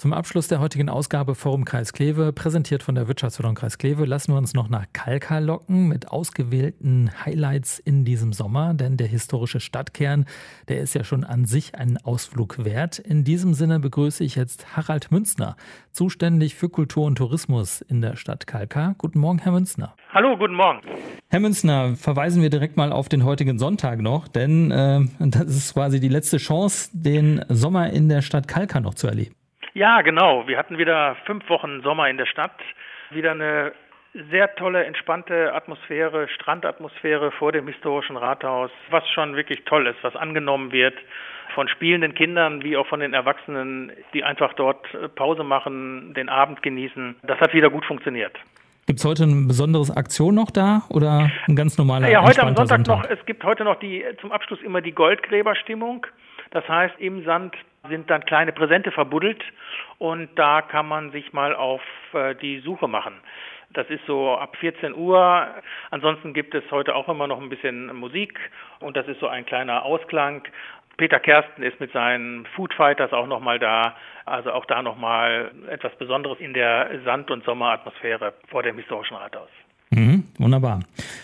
Zum Abschluss der heutigen Ausgabe Forum Kreis Kleve, präsentiert von der Wirtschaftsförderung Kreis Kleve, lassen wir uns noch nach Kalkar locken mit ausgewählten Highlights in diesem Sommer. Denn der historische Stadtkern, der ist ja schon an sich einen Ausflug wert. In diesem Sinne begrüße ich jetzt Harald Münzner, zuständig für Kultur und Tourismus in der Stadt Kalkar. Guten Morgen, Herr Münzner. Hallo, guten Morgen. Herr Münzner, verweisen wir direkt mal auf den heutigen Sonntag noch, denn das ist quasi die letzte Chance, den Sommer in der Stadt Kalkar noch zu erleben. Ja, genau. Wir hatten wieder 5 Wochen Sommer in der Stadt. Wieder eine sehr tolle, entspannte Atmosphäre, Strandatmosphäre vor dem historischen Rathaus, was schon wirklich toll ist, was angenommen wird von spielenden Kindern wie auch von den Erwachsenen, die einfach dort Pause machen, den Abend genießen. Das hat wieder gut funktioniert. Gibt es heute eine besondere Aktion noch da oder ein ganz normaler Ja, heute am entspannter Sonntag noch. Es gibt heute noch zum Abschluss immer die Goldgräberstimmung. Das heißt, im Sand sind dann kleine Präsente verbuddelt und da kann man sich mal auf die Suche machen. Das ist so ab 14 Uhr. Ansonsten gibt es heute auch immer noch ein bisschen Musik und das ist so ein kleiner Ausklang. Peter Kersten ist mit seinen Food Fighters auch nochmal da. Also auch da nochmal etwas Besonderes in der Sand- und Sommeratmosphäre vor dem historischen Rathaus. Wunderbar.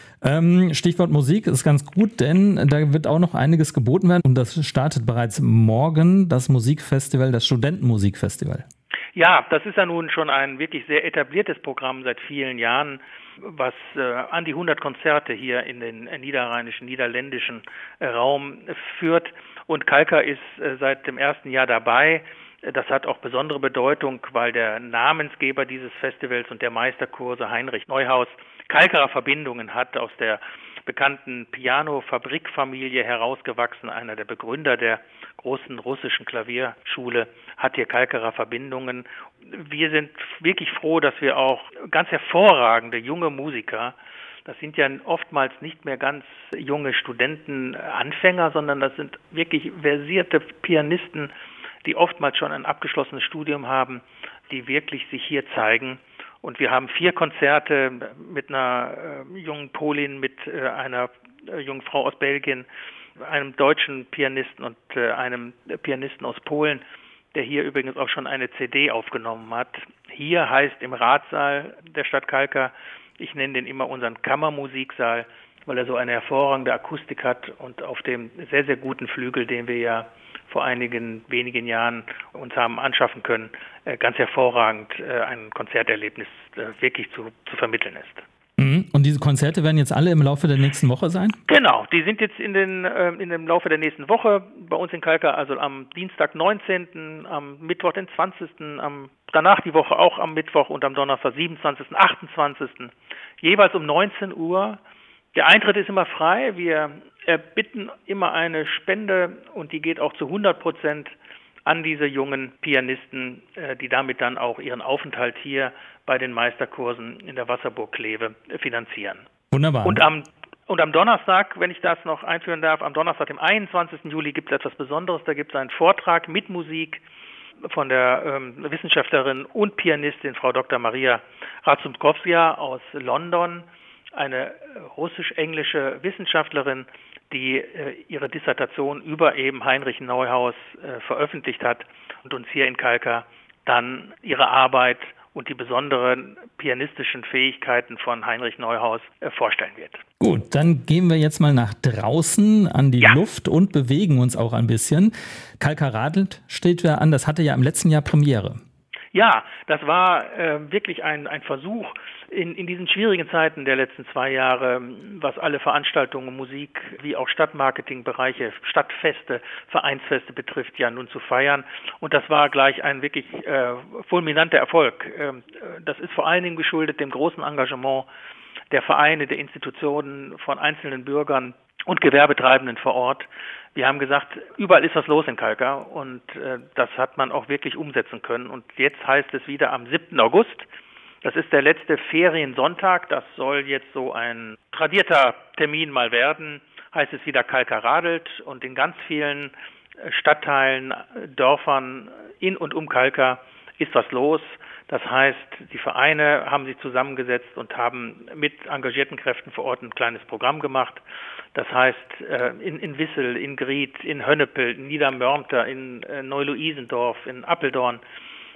Stichwort Musik ist ganz gut, denn da wird auch noch einiges geboten werden und das startet bereits morgen, das Musikfestival, das Studentenmusikfestival. Ja, das ist ja nun schon ein wirklich sehr etabliertes Programm seit vielen Jahren, was an die 100 Konzerte hier in den niederrheinischen, niederländischen Raum führt. Und Kalkar ist seit dem ersten Jahr dabei. Das hat auch besondere Bedeutung, weil der Namensgeber dieses Festivals und der Meisterkurse Heinrich Neuhaus Kalkarer Verbindungen hat, aus der bekannten Piano-Fabrikfamilie herausgewachsen. Einer der Begründer der großen russischen Klavierschule hat hier Kalkarer Verbindungen. Wir sind wirklich froh, dass wir auch ganz hervorragende junge Musiker, das sind ja oftmals nicht mehr ganz junge Studentenanfänger, sondern das sind wirklich versierte Pianisten, die oftmals schon ein abgeschlossenes Studium haben, die wirklich sich hier zeigen. Und wir haben 4 Konzerte mit einer jungen Polin, mit einer jungen Frau aus Belgien, einem deutschen Pianisten und einem Pianisten aus Polen, der hier übrigens auch schon eine CD aufgenommen hat. Hier heißt im Ratssaal der Stadt Kalkar, ich nenne den immer unseren Kammermusiksaal, weil er so eine hervorragende Akustik hat und auf dem sehr, sehr guten Flügel, den wir ja vor wenigen Jahren uns haben anschaffen können, ganz hervorragend ein Konzerterlebnis wirklich zu vermitteln ist. Und diese Konzerte werden jetzt alle im Laufe der nächsten Woche sein? Genau, die sind jetzt in dem Laufe der nächsten Woche bei uns in Kalkar, also am Dienstag 19., am Mittwoch den 20., danach die Woche auch am Mittwoch und am Donnerstag 27., 28., jeweils um 19 Uhr. Der Eintritt ist immer frei, wir erbitten immer eine Spende und die geht auch zu 100% an diese jungen Pianisten, die damit dann auch ihren Aufenthalt hier bei den Meisterkursen in der Wasserburg Kleve finanzieren. Wunderbar. Und am Donnerstag, wenn ich das noch einführen darf, am Donnerstag, dem 21. Juli, gibt es etwas Besonderes. Da gibt es einen Vortrag mit Musik von der Wissenschaftlerin und Pianistin Frau Dr. Maria Razumkowska aus London, eine russisch-englische Wissenschaftlerin, die ihre Dissertation über eben Heinrich Neuhaus veröffentlicht hat und uns hier in Kalkar dann ihre Arbeit und die besonderen pianistischen Fähigkeiten von Heinrich Neuhaus vorstellen wird. Gut, dann gehen wir jetzt mal nach draußen an die Luft und bewegen uns auch ein bisschen. Kalkar Radelt steht ja an, das hatte ja im letzten Jahr Premiere. Ja, das war wirklich ein Versuch in diesen schwierigen Zeiten der letzten 2 Jahre, was alle Veranstaltungen, Musik wie auch Stadtmarketingbereiche, Stadtfeste, Vereinsfeste betrifft, ja nun zu feiern. Und das war gleich ein wirklich fulminanter Erfolg. Das ist vor allen Dingen geschuldet dem großen Engagement der Vereine, der Institutionen, von einzelnen Bürgern und Gewerbetreibenden vor Ort. Wir haben gesagt, überall ist was los in Kalkar und das hat man auch wirklich umsetzen können. Und jetzt heißt es wieder am 7. August, das ist der letzte Feriensonntag, das soll jetzt so ein tradierter Termin mal werden, heißt es wieder Kalkar Radelt und in ganz vielen Stadtteilen, Dörfern in und um Kalkar ist was los. Das heißt, die Vereine haben sich zusammengesetzt und haben mit engagierten Kräften vor Ort ein kleines Programm gemacht. Das heißt, in Wissel, in Grieth, in Hönnepel, in Niedermörmter, in Neu-Luisendorf, in Apeldoorn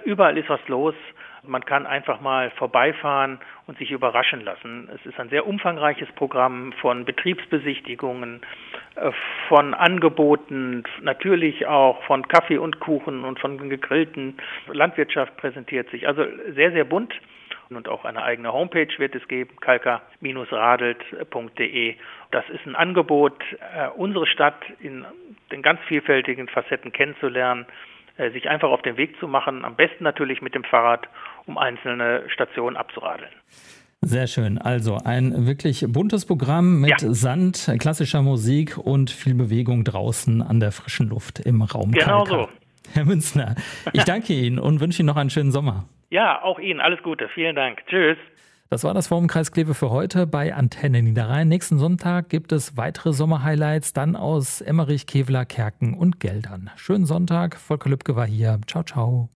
Überall ist was los. Man kann einfach mal vorbeifahren und sich überraschen lassen. Es ist ein sehr umfangreiches Programm von Betriebsbesichtigungen, von Angeboten, natürlich auch von Kaffee und Kuchen und von gegrillten. Landwirtschaft präsentiert sich. Also sehr, sehr bunt. Und auch eine eigene Homepage wird es geben, kalka-radelt.de. Das ist ein Angebot, unsere Stadt in den ganz vielfältigen Facetten kennenzulernen, sich einfach auf den Weg zu machen, am besten natürlich mit dem Fahrrad, um einzelne Stationen abzuradeln. Sehr schön. Also ein wirklich buntes Programm mit Sand, klassischer Musik und viel Bewegung draußen an der frischen Luft im Raum Kalka. Genau so. Herr Münzner, ich danke Ihnen und wünsche Ihnen noch einen schönen Sommer. Ja, auch Ihnen. Alles Gute. Vielen Dank. Tschüss. Das war das Forumkreis Kleve für heute bei Antenne Niederrhein. Nächsten Sonntag gibt es weitere Sommerhighlights, dann aus Emmerich, Kevelaer, Kerken und Geldern. Schönen Sonntag. Volker Lübcke war hier. Ciao, ciao.